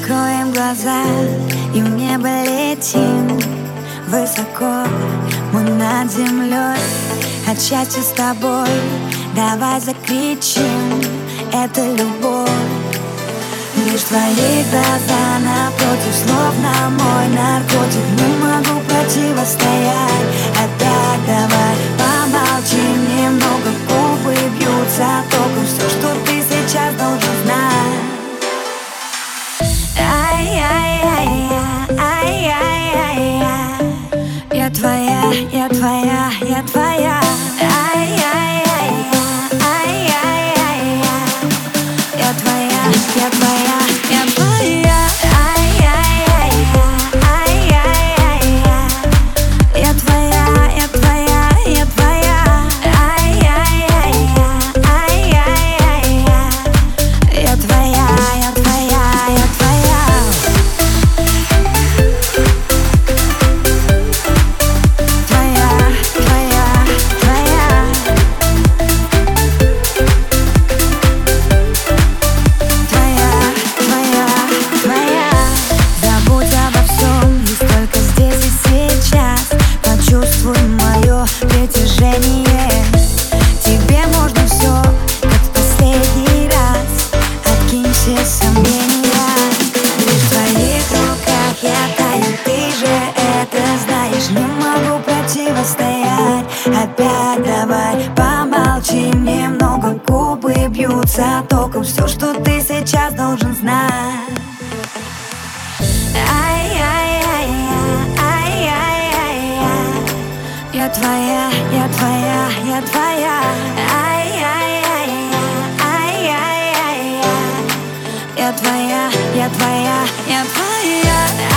Закроем глаза и в небо летим высоко, мы над землей, от счастья с тобой. Давай закричим, это любовь. Лишь твои глаза напротив, словно мой наркотик. Не могу противостоять. Опять давай помолчим немного, губы бьются током. Все, что ты сейчас должен знать. Я твоя, я твоя, я твоя. Я твоя, я твоя, я твоя. Я твоя, я твоя, я твоя. Я твоя, я твоя, я твоя. Чувствуй мое притяжение. Тебе можно все, как в последний раз. Откинь все сомнения. Лишь в твоих руках я таю, ты же это знаешь. Не могу противостоять. Опять давай помолчим немного, губы бьются током. Все, что ты сейчас должен знать. Я твоя, я твоя, я твоя. Я твоя, я твоя, я твоя.